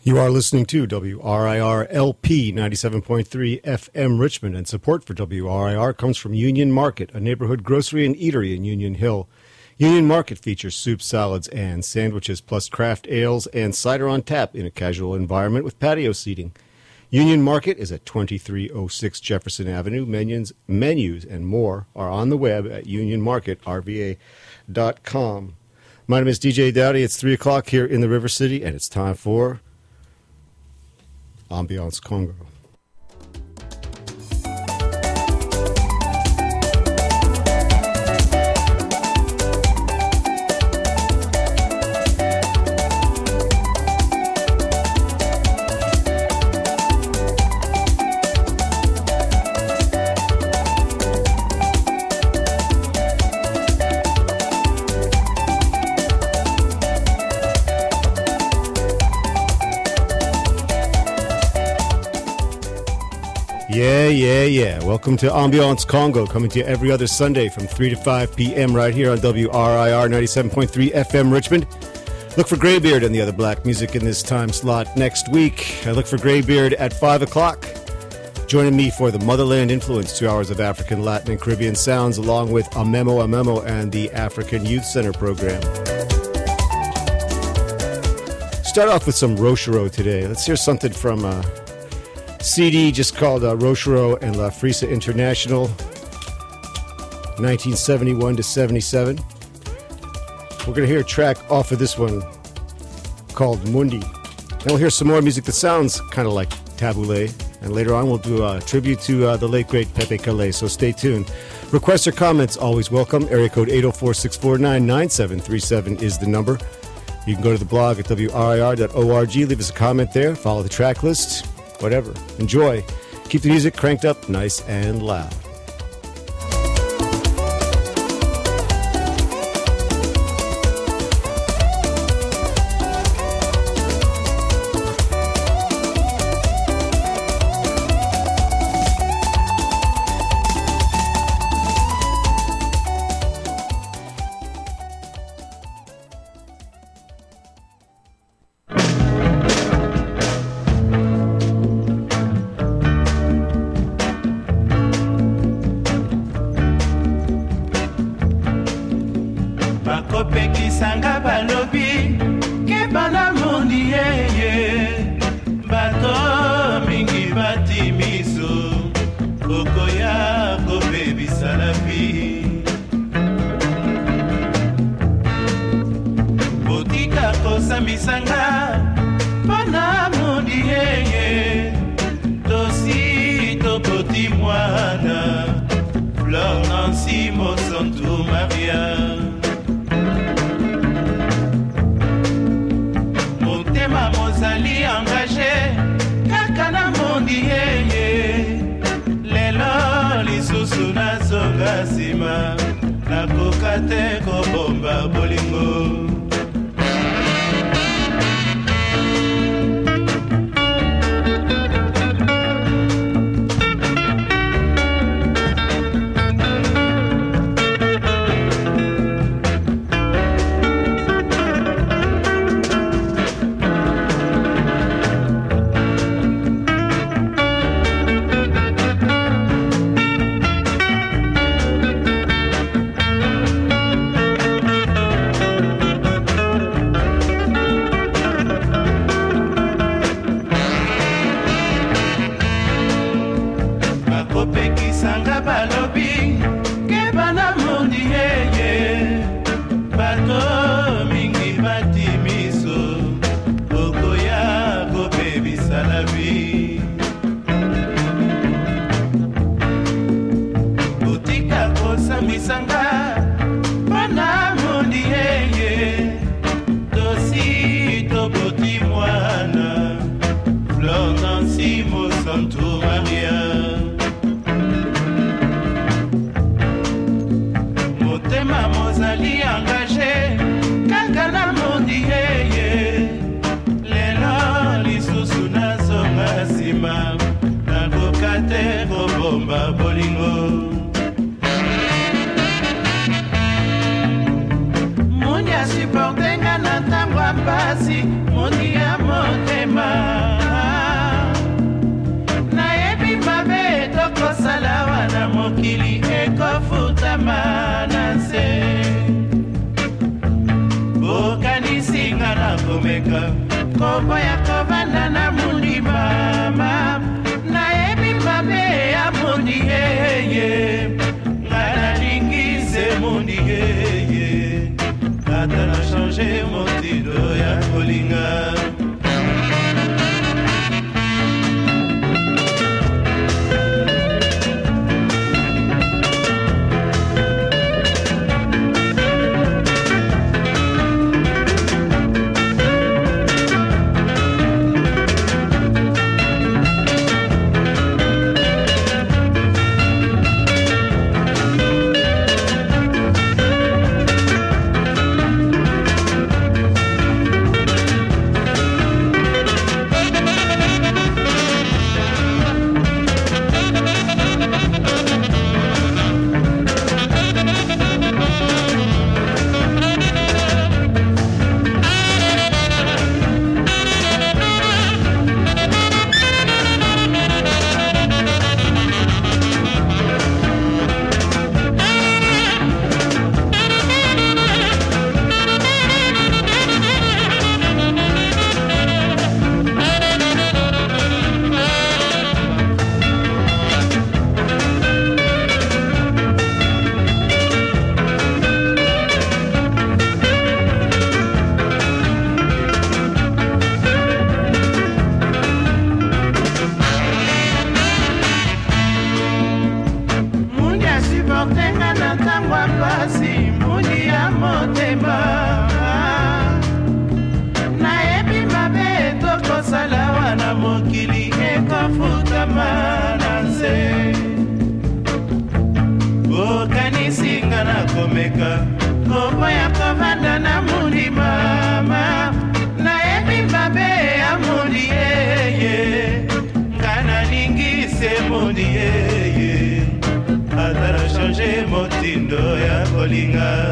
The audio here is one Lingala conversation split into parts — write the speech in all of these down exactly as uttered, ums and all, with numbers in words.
You are listening to W R I R L P ninety-seven point three F M Richmond, and support for W R I R comes from Union Market, a neighborhood grocery and eatery in Union Hill. Union Market features soup, salads, and sandwiches, plus craft ales and cider on tap in a casual environment with patio seating. Union Market is at twenty-three oh six Jefferson Avenue. Menus, menus and more are on the web at union market r v a dot com. My name is D J Dowdy. It's three o'clock here in the River City, and it's time for Ambiance Congo. Yeah, yeah, yeah. Welcome to Ambiance Congo, coming to you every other Sunday from three to five p.m. right here on W R I R ninety-seven point three F M Richmond. Look for Greybeard and the other black music in this time slot next week. I look for Greybeard at five o'clock. Joining me for the Motherland Influence, two hours of African, Latin, and Caribbean sounds, along with A Memo, A Memo, and the African Youth Center program. Start off with some Rochereau today. Let's hear something from Uh, C D just called uh, Rochereau and La Frisa International, nineteen seventy-one to seventy-seven. We're going to hear a track off of this one called Mundi. Then we'll hear some more music that sounds kind of like Taboulé. And later on we'll do a tribute to uh, the late, great Pepe Calais, so stay tuned. Requests or comments, always welcome. Area code eight oh four, six four nine, nine seven three seven is the number. You can go to the blog at w r i r dot org, leave us a comment there, follow the track list. Whatever. Enjoy. Keep the music cranked up nice and loud. komeka kombo ya kovanda na mundi mama na ebi mabe ya mundi yeye ngana lingize mundi yeye ata na changer motido ya kolinga. Komeka kombo ya kovanda na mundi mama na ebi mabe ya mundi yeye ngana lingise mundi yeye ata na changer motindo ya kolinga.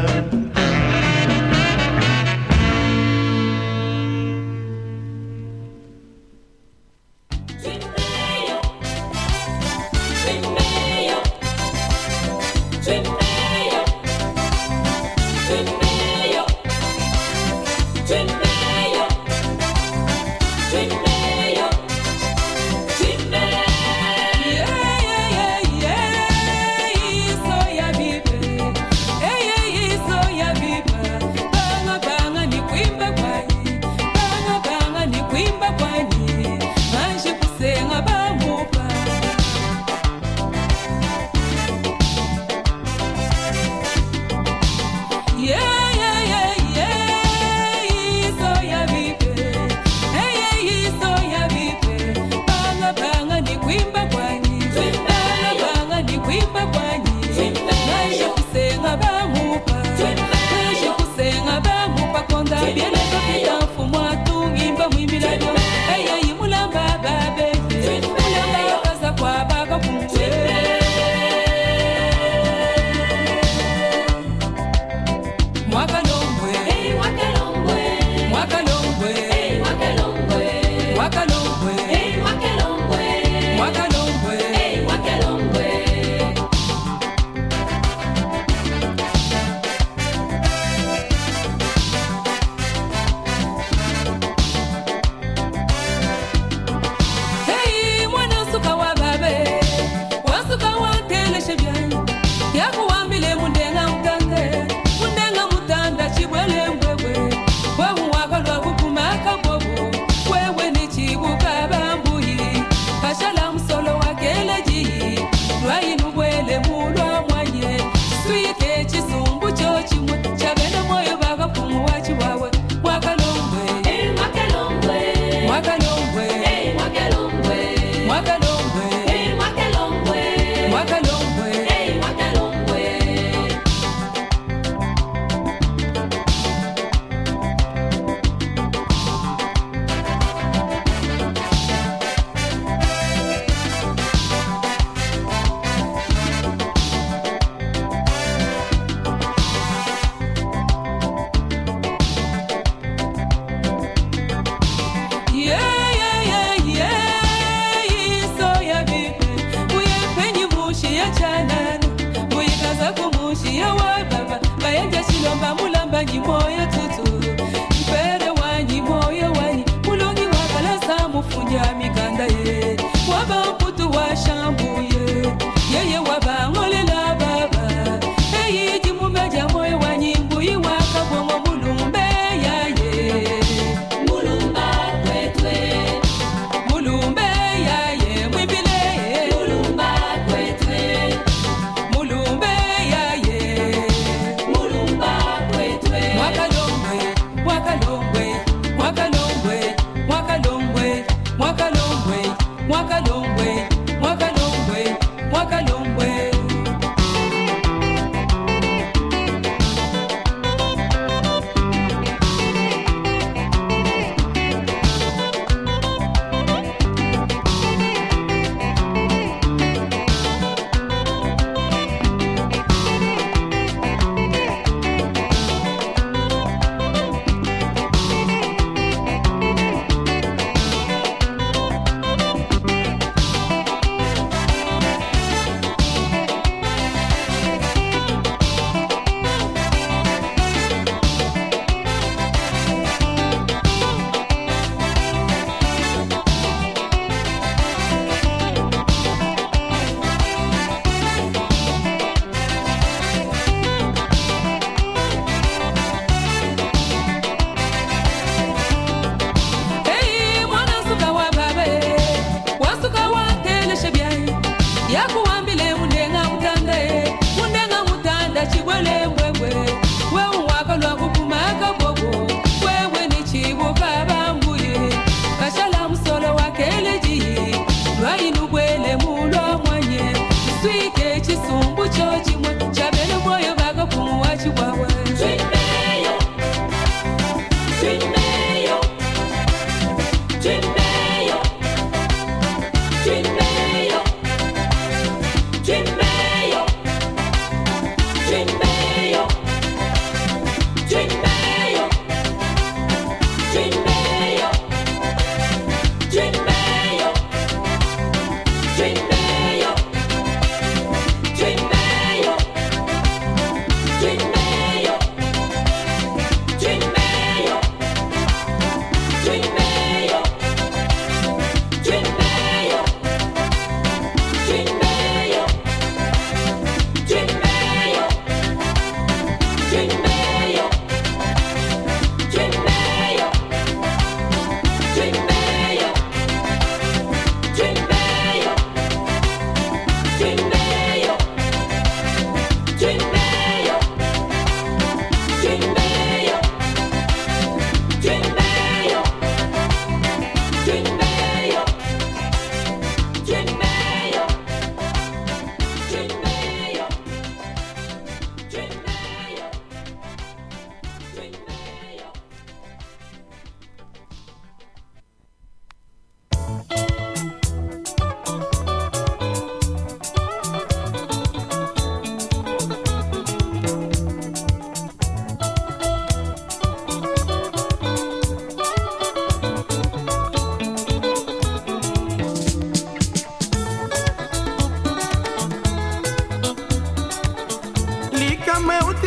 Bien, le capitán fumó a tu imba muy mirado.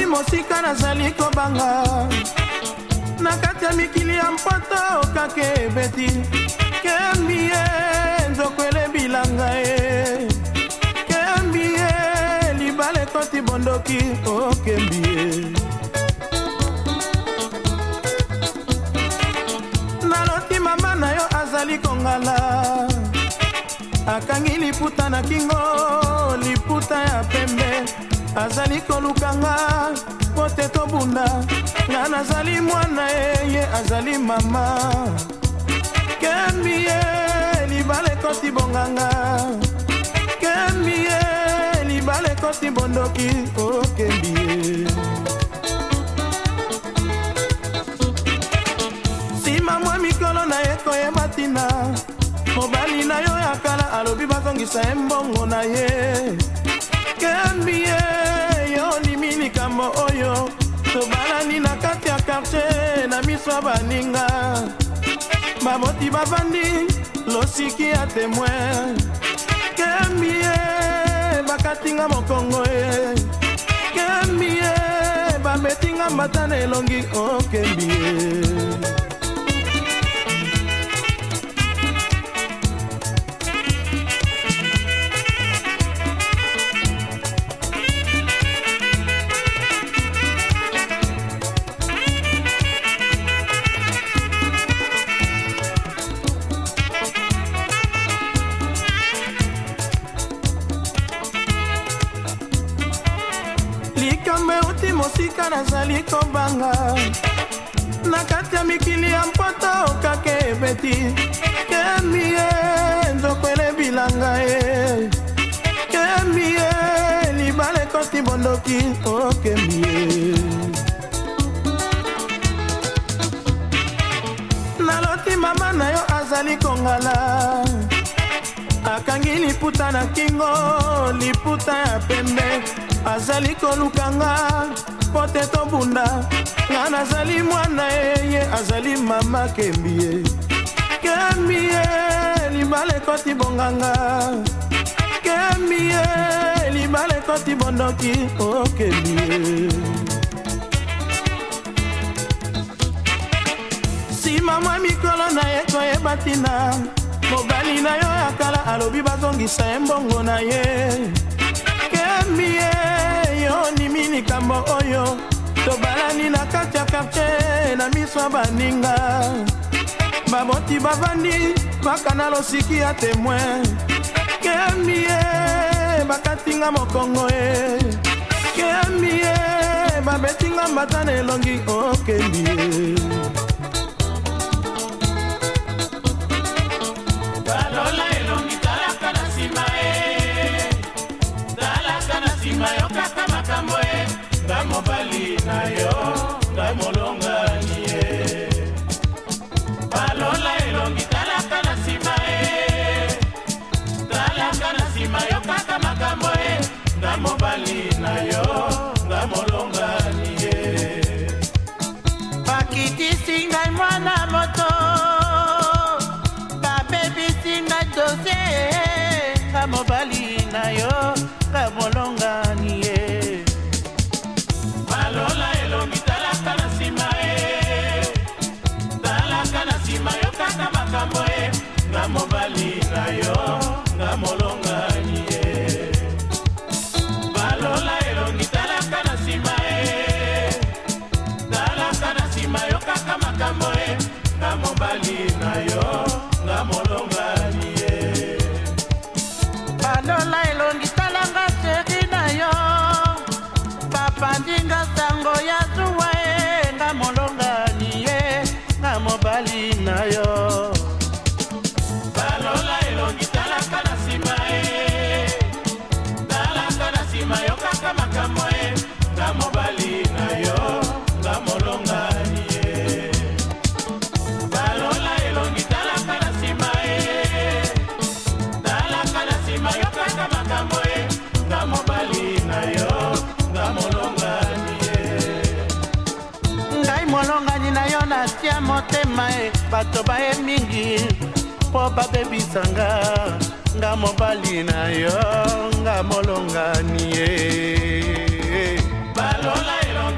mosika nazali kobanga na kati ya mikili ya mpota okake ebeti kembie nzokwele bilanga e kembie libale koti bondoki okembie naloti mama na yo azali kongala akangi liputa na kingo liputa ya pembe azali kolukanga pote tobunda nga nazali mwana ye azali mama kembie libale koti bonganga kembie libale koti bondoki okembie sima mwa mikolo na ye koyeba tina mobali na yo ya kala alobi bazongisa ye mbongo na ye kembie yo ndimi likambo oyo tobalani na kati ya quartier na miso ya baninga baboti bavandi losiki ya témoin kembie bakatinga mokongo ye kembie babetinga mbata na elongi okembie mosika nazali kobanga na kati ya mikili ya mpota okake ebeti kembie nzokwele bilanga e kembie libale koti bondoki okembie naloti mama na yo azali kongala akangi liputa na kingo liputa ya pembe azali kolukanga pote tobunda nga nazali mwana ye azali mama kembie kembie libale koti bonganga kembie libale koti bondoki okembie sima mwa mikolo na ye koyeba tina mobali na yo ya kala alobi bazongisa ye mbongo na ye kembie yo ndimi likambo oyo tobalani na kati ya quartier na miso ya baninga baboti bavandi bakana losiki ya témoin kembie bakatinga mokongo ye kembie babetinga mbata na elongi okembie balola elongi talaka na nsima e talaka na nsima yo kaka makambo e nga mobali na yo nga molongani ye balola elongi talaka na nsima e talaka na nsima yo kaka makambo e nga mobali na yo nga molongani ye bakitisi ngai mwana moto babebisi ngai dosie nga mobali na yo nga molongani ye balola elongi talaka na nsima e talaka na nsima yo kaka makambo e nga mobali na yo nga molongani ye balola elongi talaka na nsima e talaka na nsima yo kaka makambo e nga mobali na yo nga molongani ye balola elongi talanga seri na yo papandinga sango ya zuwa e nga molongani ye nga mobali na yo balola elongi talaka na nsima e talaka na nsima yo kaka makambo e nga mobali na yo nga molongani ye balola elongi talaka na nsima e talaka na nsima yo kaka makambo e nga mobali na yo nga molongani ye ngai molongani na yo natia motema e bato baye mingi mpo babebisanga nga mobali na yo nga molongani ye balola elongi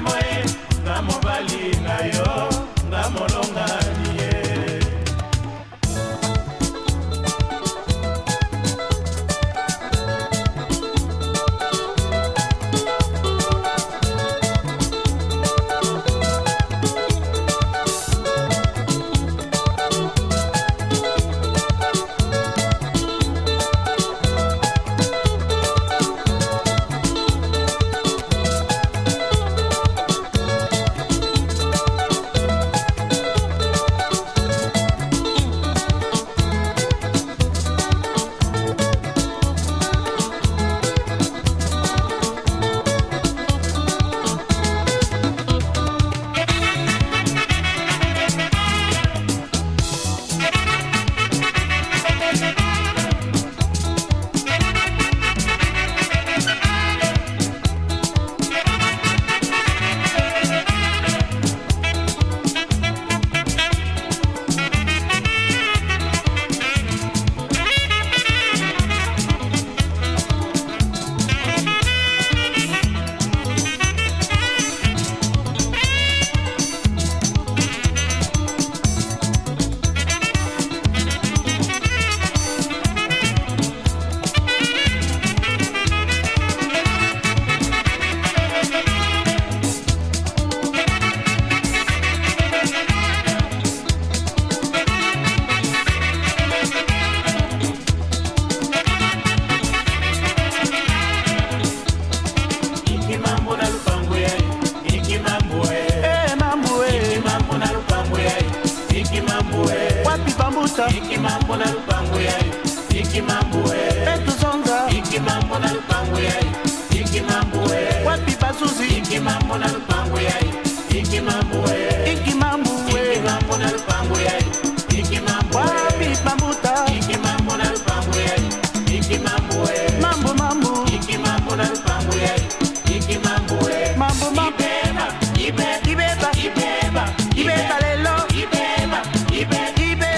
Iki mambo na lupango yai, iki mambo e Betu zonga, iki mambo na lupango yai, iki mambo e Wapi bazuzi, iki mambo na lupango yai, iki mambo e Iki mambo e Iki mambo na lupango yai, iki mambo e Wapi pambuta, iki mambo na lupango yai, iki mambo e Mambo mambo, iki mambo na lupango yai, iki mambo e Mambo mambo, ibeba, ibeba, ibeba, ibeba, ibeba lelo, ibeba, ibeba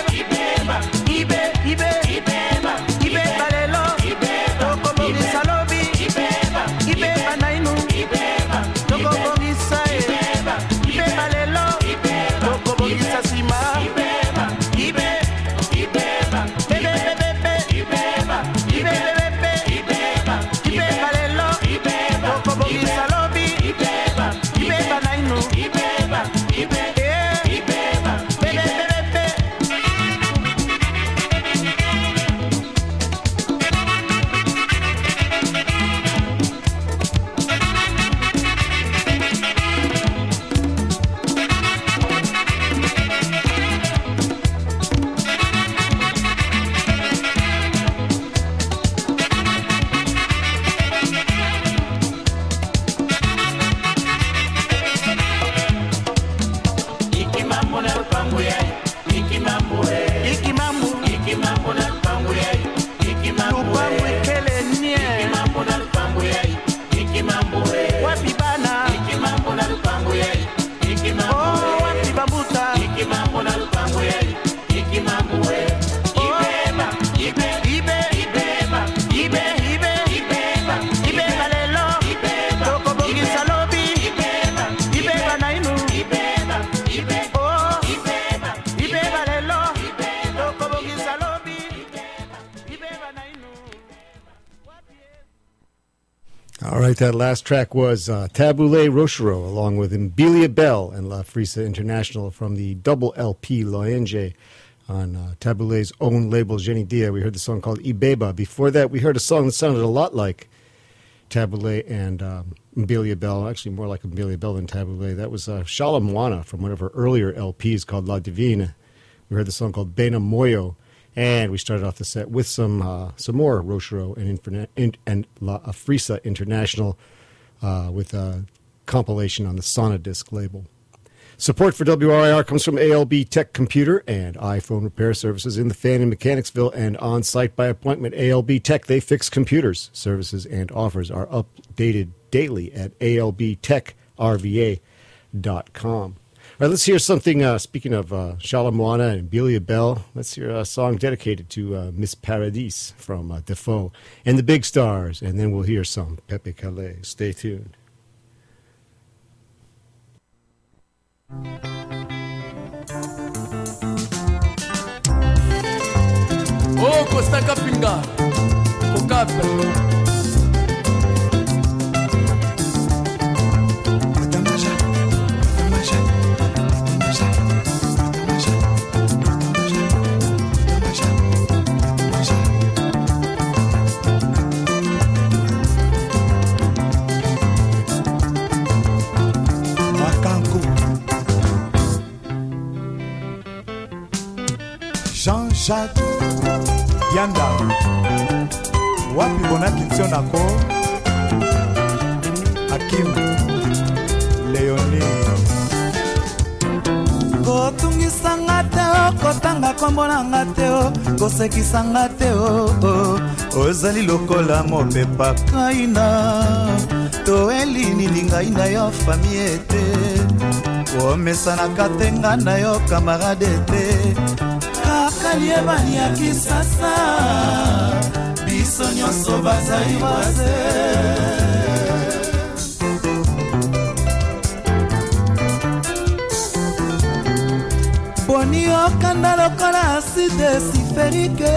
All right, that last track was uh, Taboulé Rochereau, along with Mbilia Bel and La Frisa International from the double L P Loenge on uh, Taboulé's own label, Jenny Dia. We heard the song called Ibeba. Before that, we heard a song that sounded a lot like Taboulé and um, Mbilia Bel, actually more like Mbilia Bel than Taboulé. That was uh, Shala Mwana from one of her earlier L Ps called La Divine. We heard the song called Bena Moyo. And we started off the set with some uh, some more Rochereau and, Inferne- in, and La Frisa International uh, with a compilation on the Sonadisc label. Support for W R I R comes from A L B Tech Computer and iPhone repair services in the fan in Mechanicsville and on-site by appointment. A L B Tech, they fix computers. Services and offers are updated daily at A L B tech R V A dot com. All right, let's hear something, uh, speaking of uh, Shala Mwana and Mbilia Bel, let's hear a song dedicated to uh, Miss Paradis from uh, Defoe and the Big Stars, and then we'll hear some Pepe Calais. Stay tuned. Costa Kapinga au Cap. Jean-Jacques Yanda wapi bonaki ntio nako Hakim Leoni kotungisanga te o kotanga kombo nanga te o kosekisanga te o ozali lokola mopepa kaina to elinili ngai na yo famille te komesanaka te nga na yo kamarade te kaliebani ya kisasa biso nyonso bazali waze boni okanda lokola aside siferike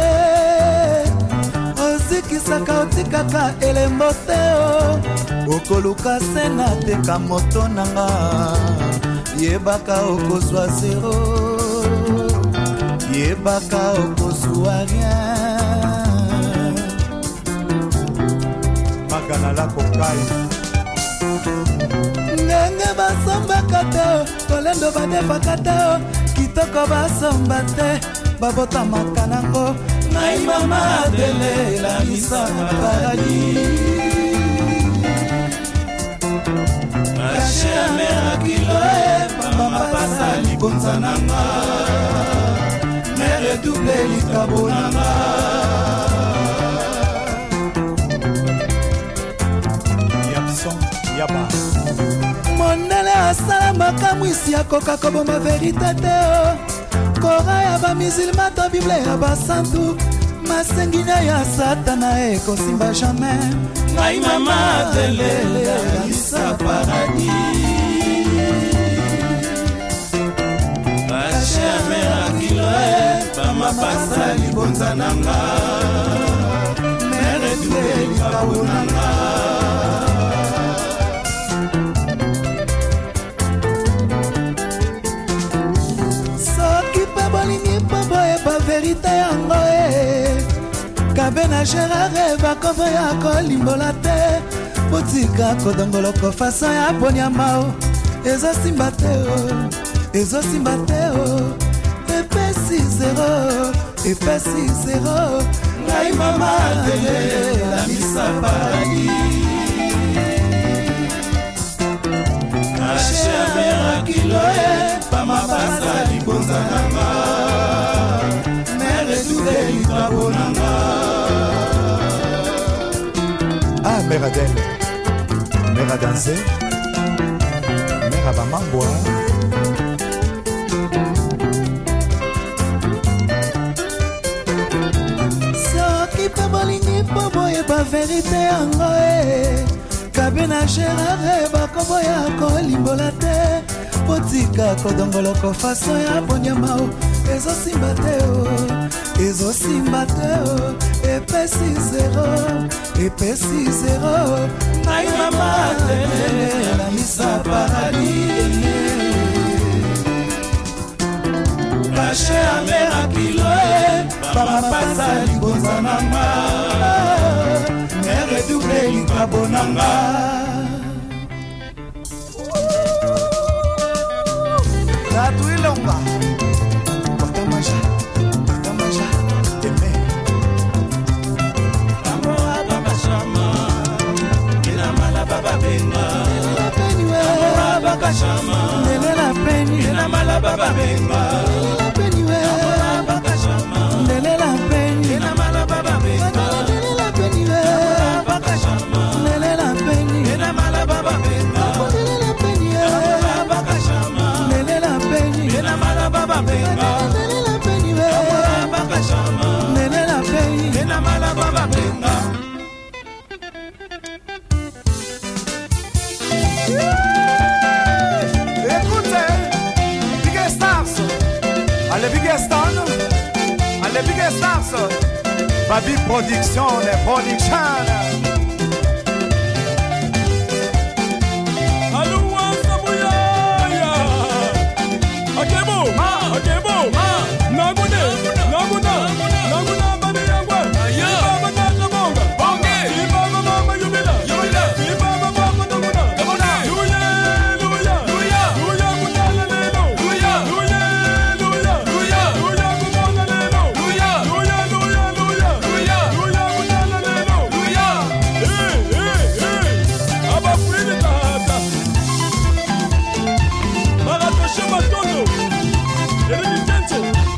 ozikisaka otikaka elembo te o okoluka sena teka moto nanga yebaka okozwa zero yebaka okozwa rien magana la kokai ngenge basombaka te tolendo badefaka te kitoko basomba te babotamaka nango ngai mama adele elamisa na paradis kashe amerakilo e mama pasa libonza nanga mere double likabo nanga Yapson Yaba mondele asala makambo isi akoka koboma verite te o kora ya bamisilma to bible ya basantu masengina ya satana ekosimba jamais ngai mama telele yamisa paradis kashe amerakilo e bamapasa libonza nanga mere double likabo nanga verite yango e kabe na gerare bakovo ya kolimbola te botika kodongoloko faso ya bonyamao ezosimba te o ezosimba te o epesi zero epesi zero ngai mama tele la misa paradis kashe amerakilo e pamapasa libonza nanga Ah, mère Adèle, mère Adanze, mère Abamangwa. soki mpe bolingi mpo boyeba verite yango e kabe na gerare bakoboya kolimbola te botika kodongoloko faso ya bonyamao ezosimba te o ezosimba te o epesi zero epesi zero ngai mama tele la misa paradis kashe amerakilo e bamapasa libonza nanga mere double likabo nanga Tatuilonga Watamaja Watamaja Eme Amora baba shama Ina mala baba benga Ina penwe Amora baba shama Ina penwe Ina mala baba benga Ina penwe Amora baba shama Ina penwe Ina mala baba benga Ina penwe Amora baba shama Ina penwe Ina mala baba benga Ina penwe Amora baba shama Ina penwe Ina mala baba benga Ina penwe Amora baba shama Ina penwe Ina mala baba benga Alle biggest on Alle biggest stars Babi Production, Production. Aluwa Samuyaya. Akebo, Akebo, Nagune, Naguna, Naguna Bani Yangwa. Baba Nata Bonga, Bonga. Baba Mama Yubila, Yubila. Baba Mama Naguna, Naguna. Luya, Luya, Luya, Luya Kutala Lelo, Luya, Luya, Luya, Luya, Luya Kutala Lelo, Luya, Luya, Luya, Luya, Luya, Luya Kutala Lelo, Luya. Eh, eh, eh. Aba Frida Tata. Marato Shematondo. Eridi Tento.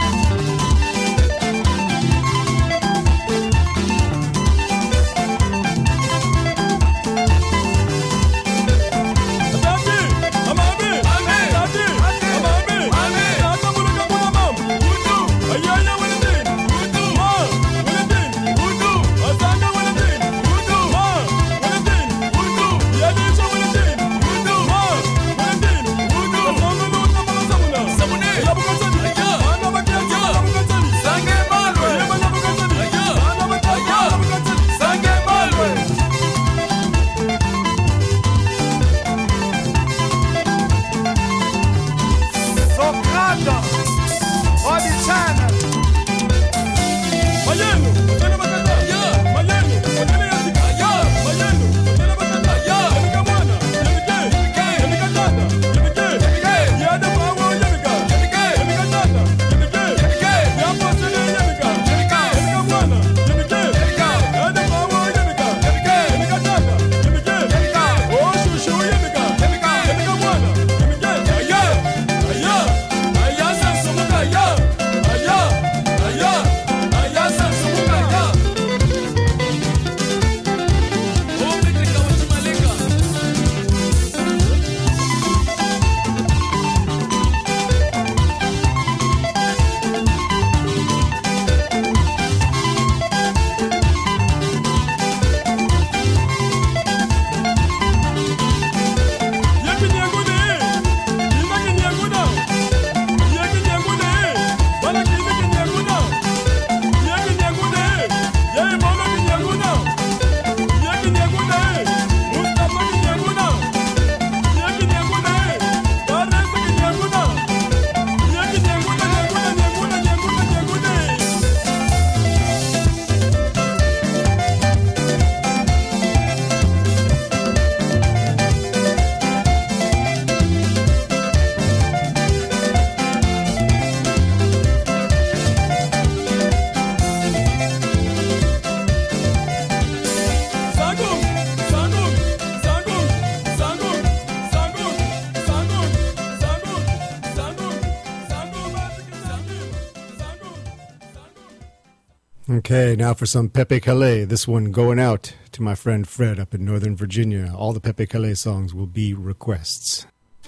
Okay, now for some Pepe Calais. This one going out to my friend Fred up in Northern Virginia. All the Pepe Calais songs will be requests.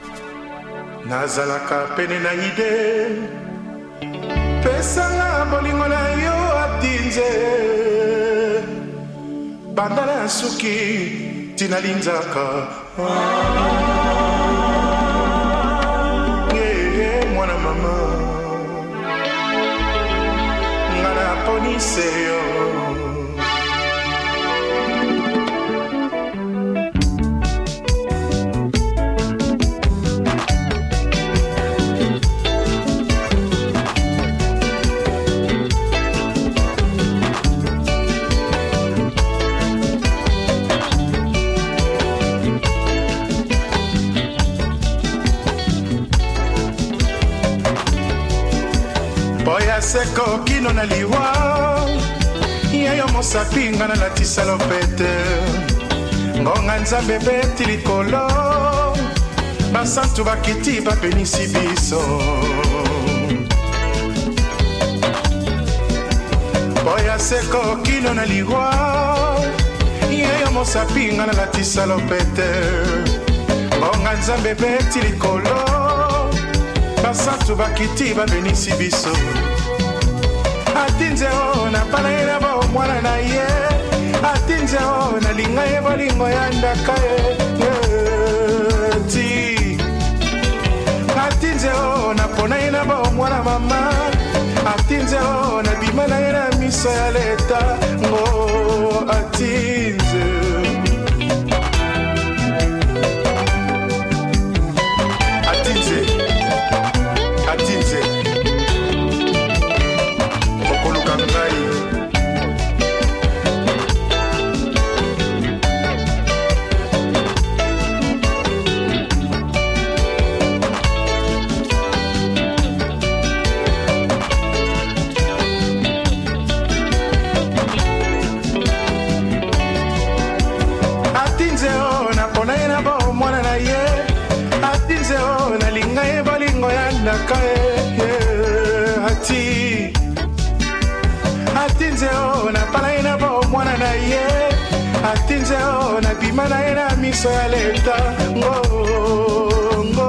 Nazalaka pene na ide Pesanga bolingo na yo atinze Bandana suki tina linzaka Yeah, mwana mama Ngana ponise yo Seko kino na liwa Yayo mosapinga na latisa lopete Ngonga nzambe beti likolo Basantu bakiti bapenisi biso Boya seko kino na liwa Yayo mosapinga na latisa lopete Ngonga nzambe beti likolo Basantu bakiti bapenisi biso Atinze o na palaira ba mwana na ye Atinze o na linga ye bolingo ya ndaka ye Ti Atinze o na pona ina ba mwana mama Atinze o na bima na ye na miso ya leta ngo atinze atinze atinze okoluka ngai Hati Hatinze o na palaina bo mwana na ye Hatinze o na bimana ena miso ya leta Ngo Ngo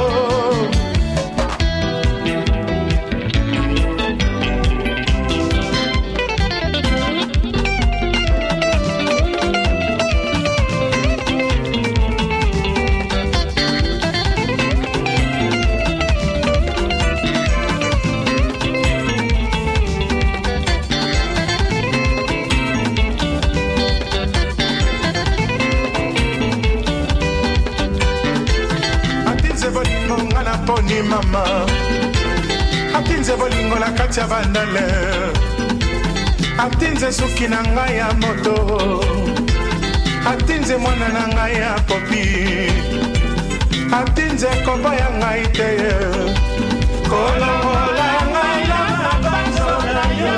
Poni mama Atinze bolingo na kati ya bandale Atinze suki na ngai ya moto Atinze mwana na ngai ya popi Atinze kombo ya ngai te Kolongola ngai na mabanzo na yo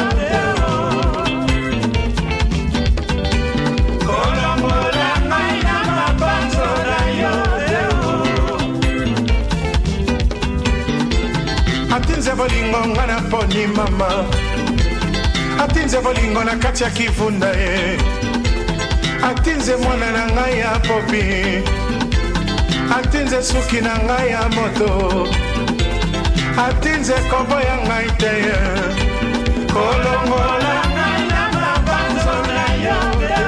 Kolongola ngai na mabanzo na yo Atinze bolingo ngana poni mama Atinze bolingo na kati ya kivunda ye Atinze mwana na ngai ya popi Atinze suki na ngai ya moto Atinze kombo ya ngai te Kolongola ngai na mabanzo na yo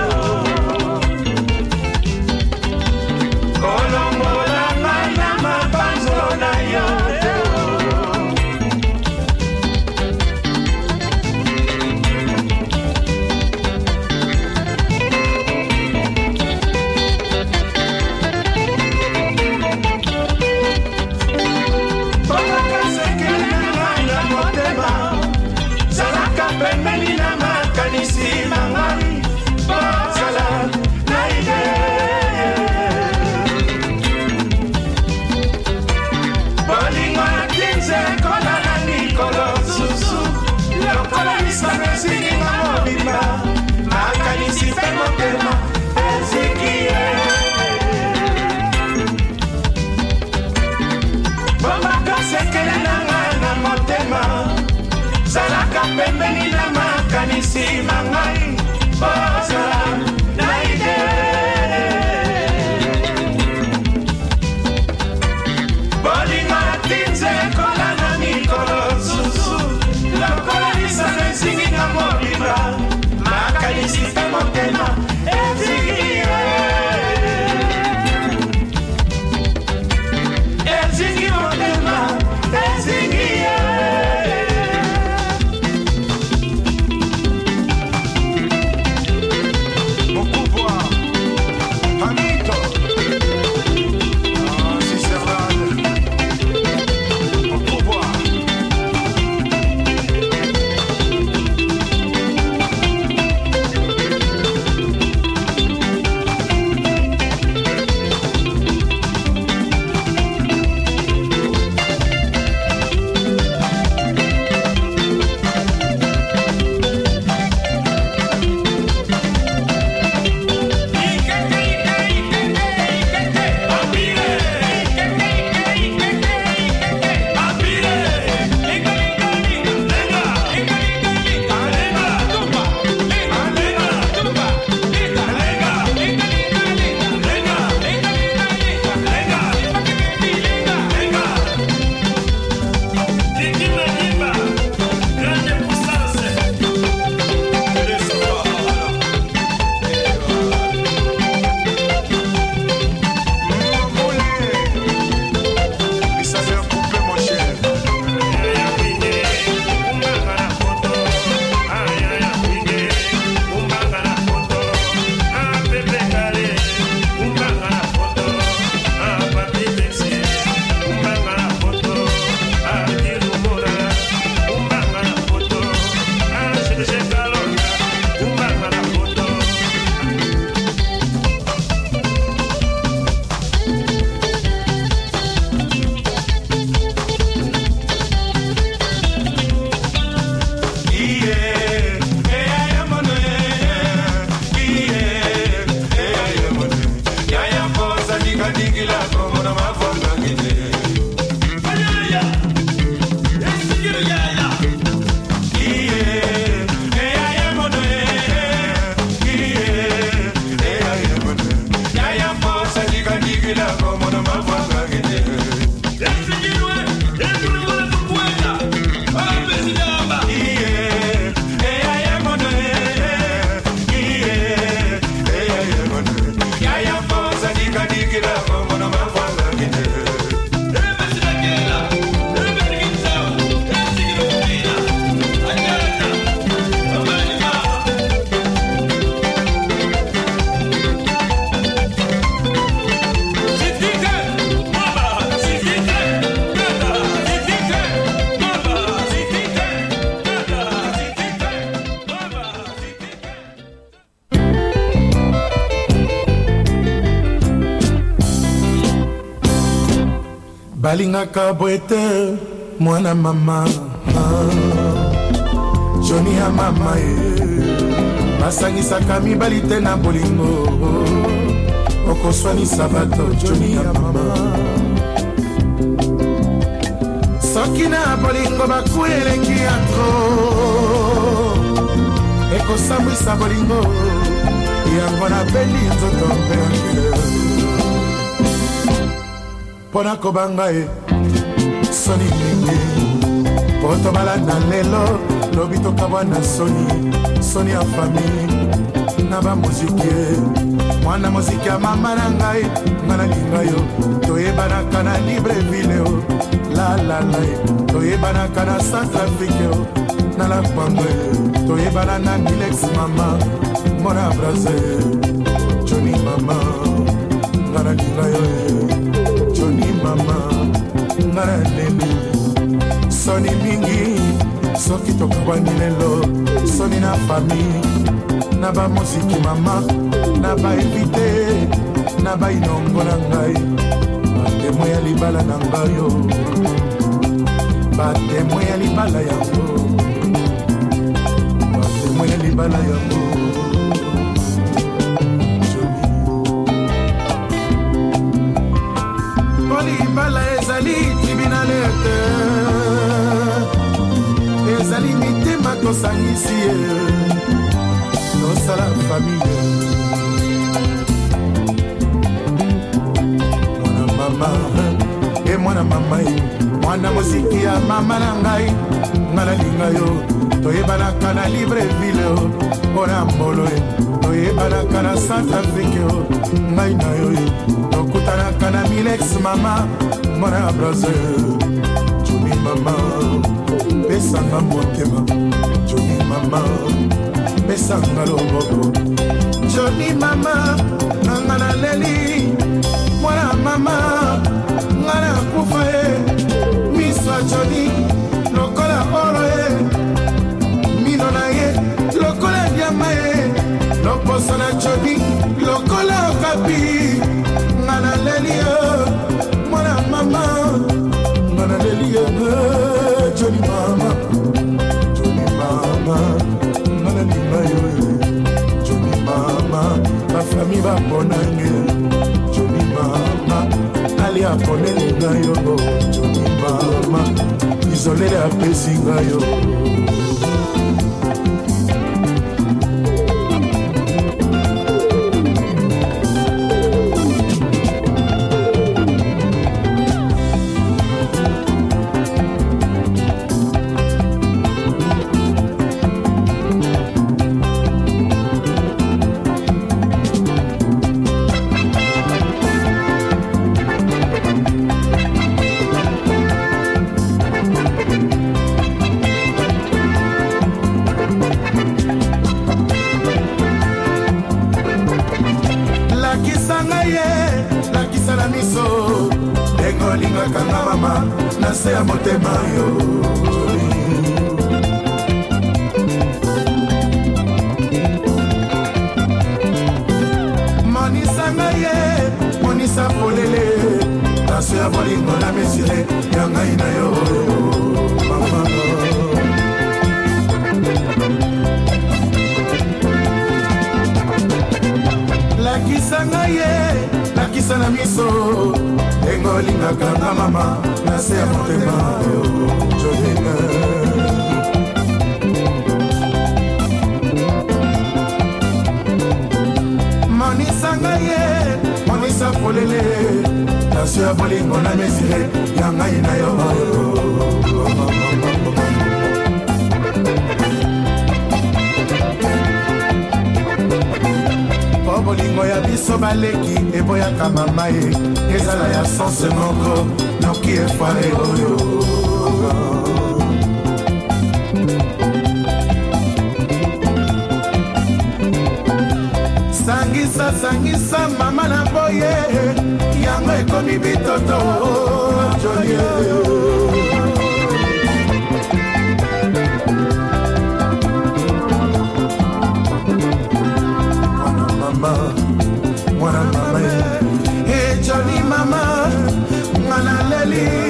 Kolongola ngai na mabanzo na yo Pembeni na makanisi mangai Bozala na ide Bolingo atinze kola na mikolo susu Lokola nisana ezingi na mobimba Makanisi pe motema ezingi Ezingi motema ezingi balingaka boete mwana mama Johnny ya mama e basangisaka mibali te na bolingo okoswanisa bato Johnny ya mama soki na bolingo bakueleki ya tro ekosambwisa bolingo yango na beli nzoto mpe yakele mpona kobanga e soni mingi po tobalanda lelo lobi tokabwa na soni soni ya famille na bamuziki mwana muziki ya mama na ngai nga nalinga yo toyebanaka na libreville o lalala toyebanaka na centrafrique o na la pangwe toyebana na milex mama mona brasil Johnny mama nga nalinga yo Johnny mama nga naleli soni mingi soki tokabwani lelo soni na famille na bamuziki mama na bainvite na bainongo na ngai batemo ya libala na ngai yo batemo ya libala yango batemo ya libala yango polibala ezali tribunalete ezali mitema tosangisi ye tosala famille mwana mama e mwana mama e mwana muziki ya mama na ngai nga nalinga yo toyebanaka na libreville o mpona mbolo e toyebanaka na centrafrique o ngai na yo e tokutanaka na milex mama mwana brasil Johnny mama pesanga motema Johnny mama pesanga loboko Johnny mama nanga na leli mwana mama nga na kufa e miso ya Johnny lokola oro e mino na ye lokola diama e loposo na Johnny lokola okapi nga na leli e mwana mama nga na leli e Johnny mama Johnny mama nga na lima yo e Johnny mama la famille va bonange Johnny mama ali aponeli nga yo Johnny mama isolé apesi nga yo sangisa sangisa mama na boye yango ekomi bitoto Johnny mwana mama mwana mama e Johnny mama mwana leli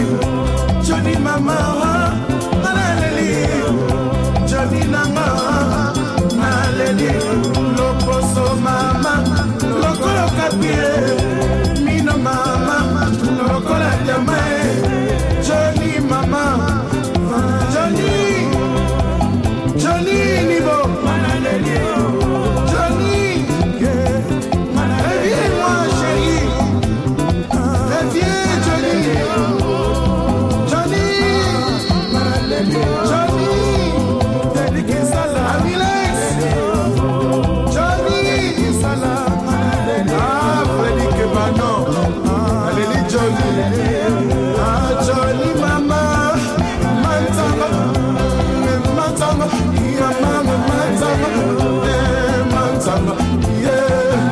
mama naleli Johnny nanga naleli loposo mama lokolo kapie mino mama lokola jamae Johnny mama Johnny Johnny nibo naleli Johnny reviens-moi chérie reviens Johnny Johnny Johnny dédié sala Amilex Johnny sala ah Freddy Kebano allez Johnny ah Johnny mama mantanga mantanga ya mama mantanga eh mantanga yeah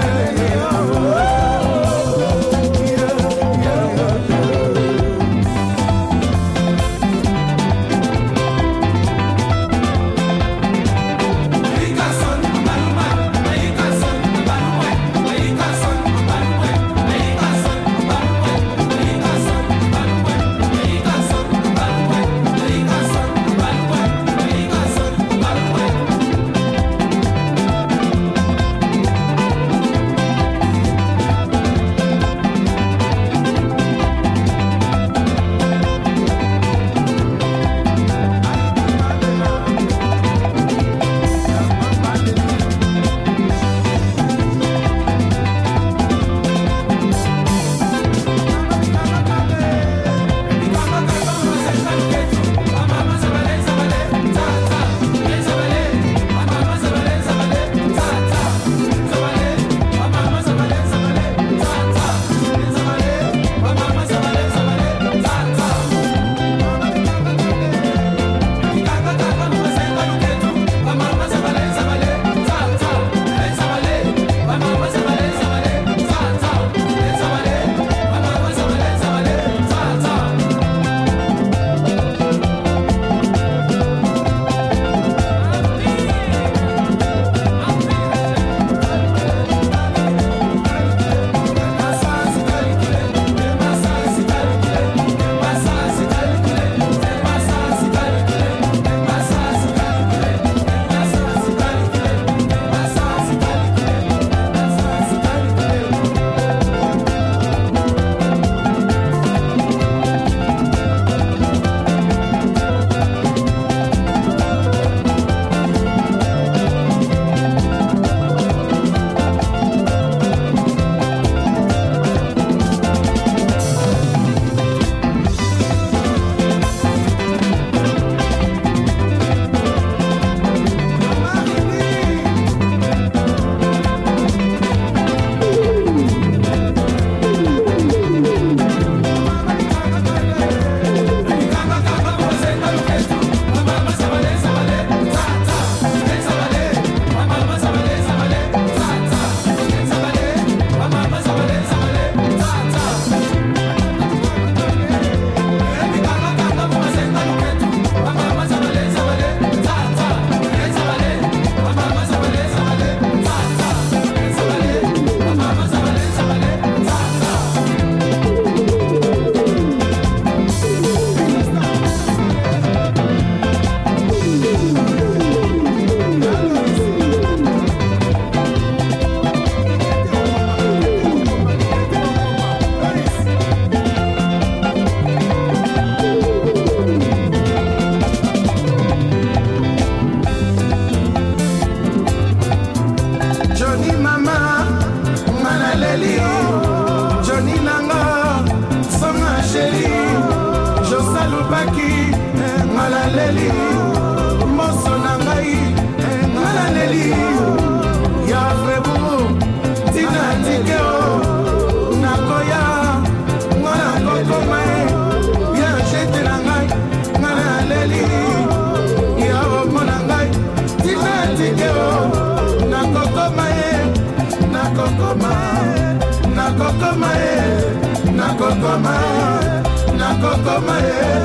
Nakokoma,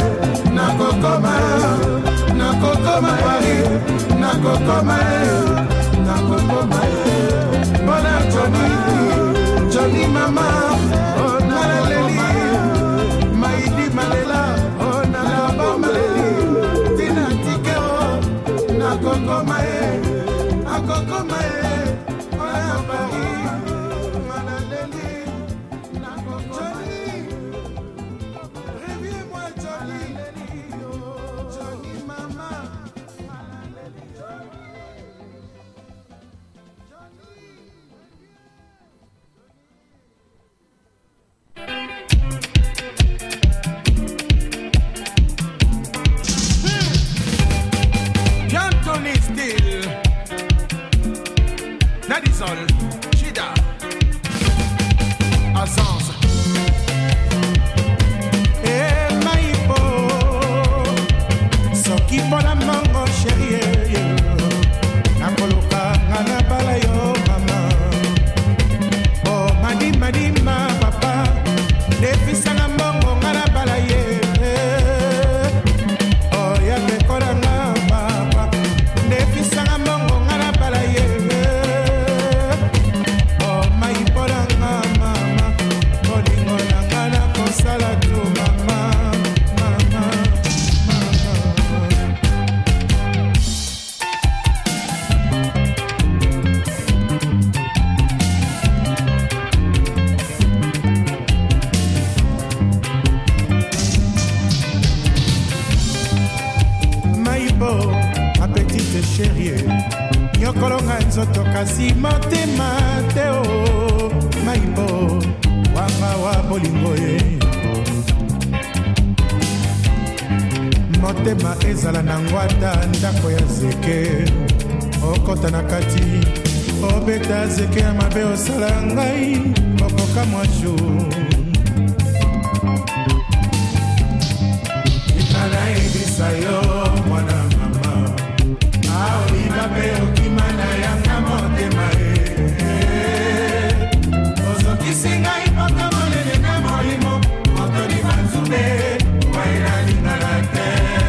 nakokoma, nakokoma, nakokoma, nakokoma. Bona Johnny, Johnny mama, oh naleli, maidi malela, oh nalaba sol. Chida. Azance. Eh, maipo. Soki bona mango chérie. Nakoloka ngana bala yo mama. Oh, madi madi ma papa. Defisa na mango ngana bala ye. Oh, ya te kora na papa. Defisa na mango ngana bala ye. Oh, maipo na mama. Bolingo na ngana kosala tu mama. Mama. Maibo, ma petite chérie, nyokolonga nzoto kasi motema teo. Maibo, wanga wa bolingo ye. Motema ezala na ngwata ndako ya zeke. Okota na kati, obeta zeke ya mabe osala ngai, okoka mwashu. Ikana ebisa yo mwana mama. Aoli mabe okimana yanga motema e. Ozokisi ngai paka monene na molimo. Motoni manzube, waina lingala te.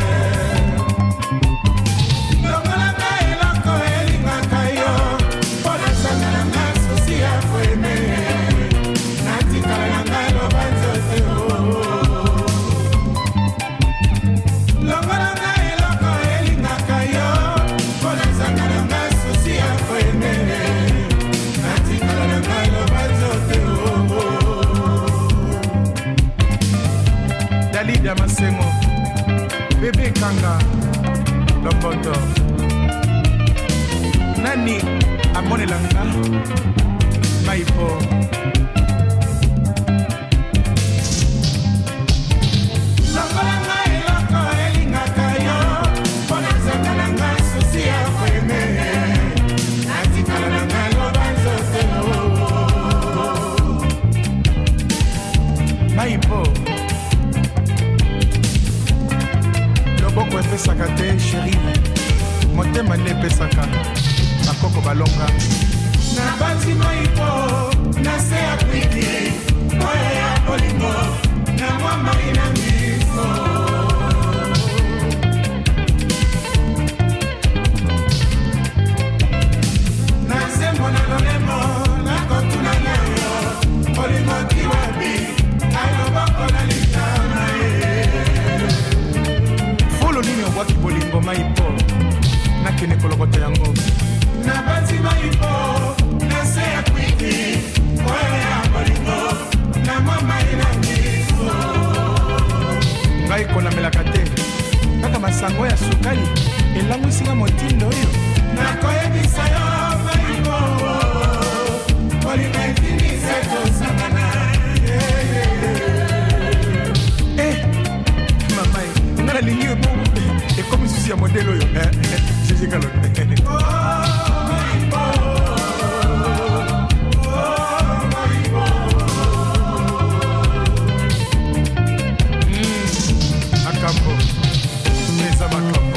Longola ngai eloko elingaka yo. Pona sanga na nga susi ya kweme. Natikala na ngai loba nzote o. Longola ngai eloko elingaka yo. Pona sanga na nga susi ya kweme. Natikala na ngai loba nzote o. Dalida Masengo, Bébé Kanga, Lomboto. Nani amonelanga Maipo. Longola ngai eloko elingaka yo. Pona sanga na nga susi ya kweme. Natikala na ngai loba nzote o. Maipo. Loboko epesaka te chéri. Motema nde epesaka. Bakoko balonga. Na banzi Maipo, na se ya kwiti. Oyo ya bolingo, na mwa mai na miso. Na nsembo na lolemo, na kotuna na yo. Bolingo kiwabi, aloboko na litana ye. Folo nini obwaki bolingo Maipo. Nakene kolokota yango. Na banzi Maipo, na se ya kwiti. Oyo ya bolingo, na mwa mai na miso. Ngai kolamelaka te. Kaka masango ya sukali elangwisinga motindo oyo. Nakoyebisa yo Maipo. Bolingo etinisa tosangana. Eh, mamai, nga nalingi yo ekomi susi ya modele oyo. Jeje Kalonde. Oh, Maipo. Oh, Maipo. Mm, akambo. Eza makambo.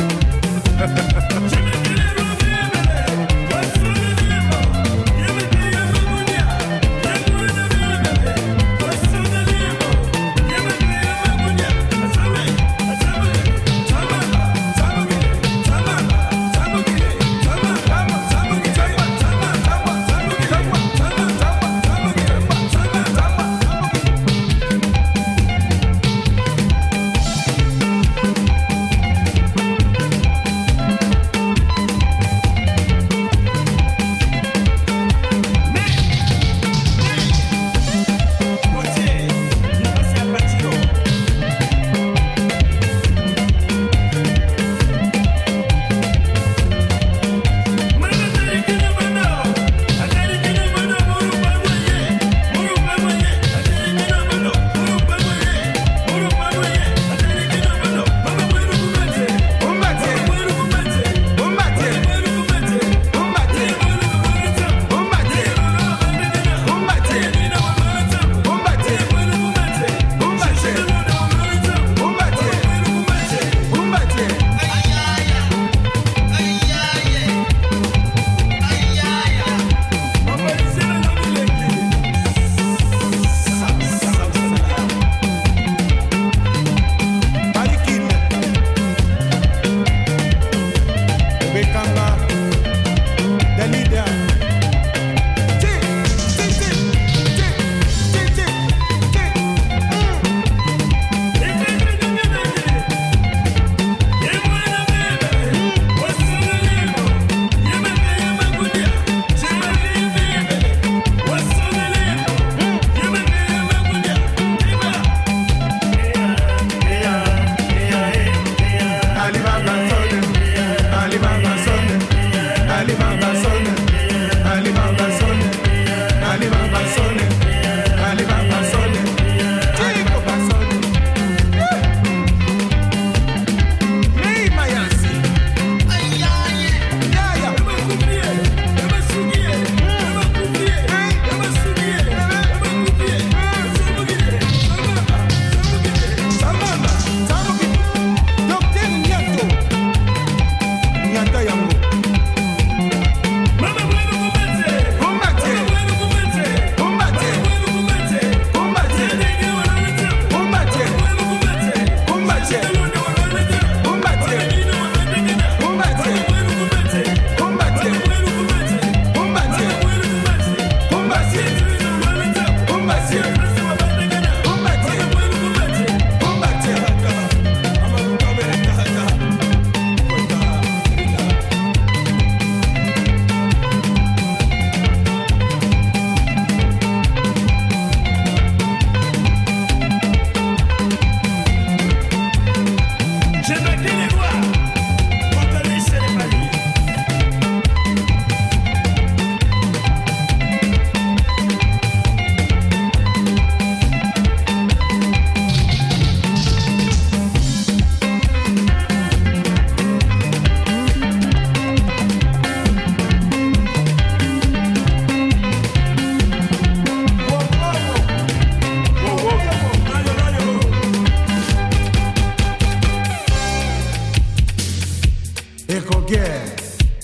Ekokier.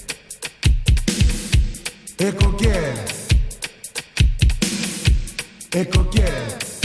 Ekokier. Ekokier.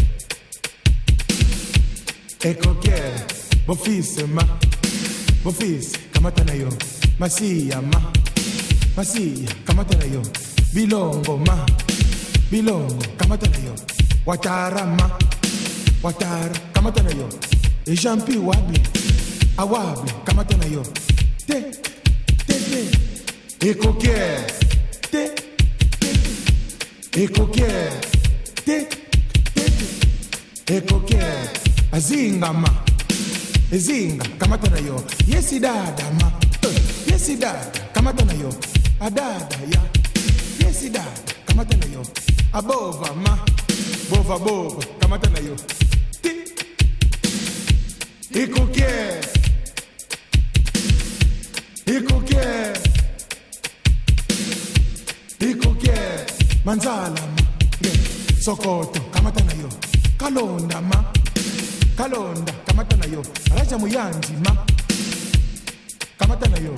Ekokier. Bofise ma. Bofise kamata na yo. Masiya ma. Masiya kamata na yo. Bilongo ma. Bilongo kamata na yo. Watara ma. Watara kamata na yo. Ejampi wable. Awable kamata na yo. Te. Te te. Ekokier. Te. Te. Ekokier. Te. Te te. Ekokier. Azinga ma. Ezinga kamata na yo. Yesi dada ma. Yesi dada kamata na yo. Adada ya. Yesi dada kamata na yo. Abova ma. Bova bova kamata na yo. Ti. Ekokier. Ekokier. Ekokier. Manzala ma. Sokoto kamata na yo. Kalonda ma. Kalonda kamata na yo. Raja muyanji ma. Kamata na yo.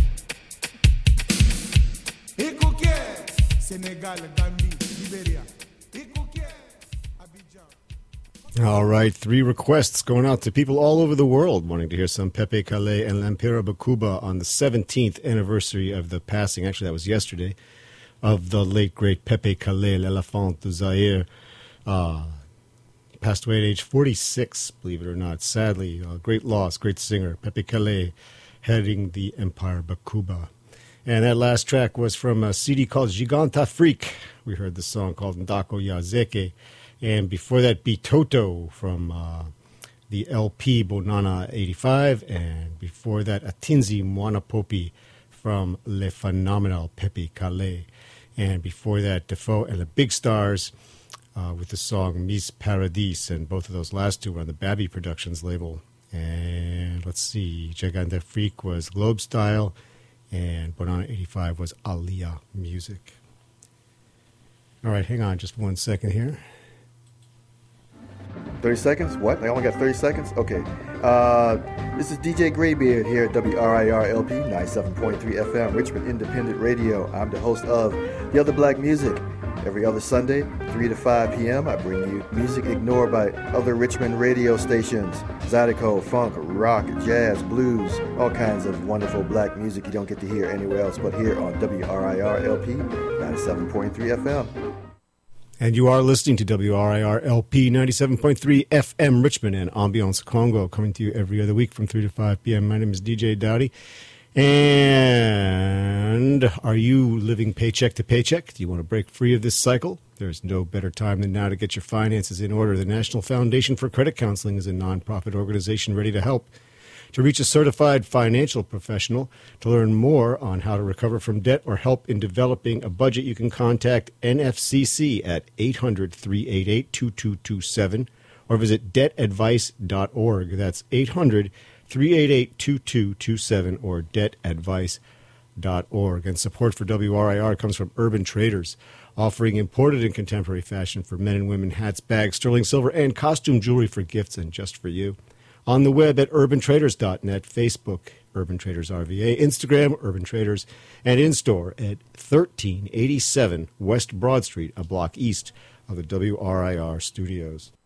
Ekokier. Senegal, Gambia, Liberia. Ekokier. Abidjan. All right, three requests going out to people all over the world wanting to hear some Pepe Kalle and L'Empire Bakuba on the seventeenth anniversary of the passing, actually that was yesterday, of the late great Pepe Kalle, l'Elephant du Zaire. Uh, he passed away at age forty-six, believe it or not. Sadly, uh, great loss, great singer, Pepe Kalle, heading the Empire Bakuba. And that last track was from a C D called Gigant Afrique. We heard the song called Ndako Yazeke. And before that, Bitoto from uh, the L P Bonana eighty-five. And before that, Atinzi Mwanapopi from Le Phenomenal Pepe Kalle. And before that, Defoe and the Big Stars uh, with the song Miss Paradis. And both of those last two were on the Babby Productions label. And let's see, Gigant d'Afrique was Globe Style, and Bonana eighty-five was Aliyah Music. All right, hang on just one second here. thirty seconds? What? I only got thirty seconds? Okay. Uh, this is D J Graybeard here at W R I R L P ninety-seven point three F M, Richmond Independent Radio. I'm the host of The Other Black Music. Every other Sunday, three to five p.m., I bring you music ignored by other Richmond radio stations. Zydeco, funk, rock, jazz, blues, all kinds of wonderful black music you don't get to hear anywhere else but here on W R I R L P ninety-seven point three F M. And you are listening to W R I R L P ninety-seven point three F M Richmond and Ambiance Congo, coming to you every other week from three to five p.m. My name is D J Dowdy. And are you living paycheck to paycheck? Do you want to break free of this cycle? There's no better time than now to get your finances in order. The National Foundation for Credit Counseling is a nonprofit organization ready to help. To reach a certified financial professional, to learn more on how to recover from debt or help in developing a budget, you can contact N F C C at eight hundred, three eight eight, two two two seven or visit debt advice dot org. That's eight hundred, three eight eight, two two two seven or debt advice dot org. And support for W R I R comes from Urban Traders, offering imported and contemporary fashion for men and women, hats, bags, sterling silver, and costume jewelry for gifts and just for you. On the web at urban traders dot net, Facebook, Urban Traders R V A, Instagram, Urban Traders, and in-store at thirteen eighty-seven West Broad Street, a block east of the W R I R studios.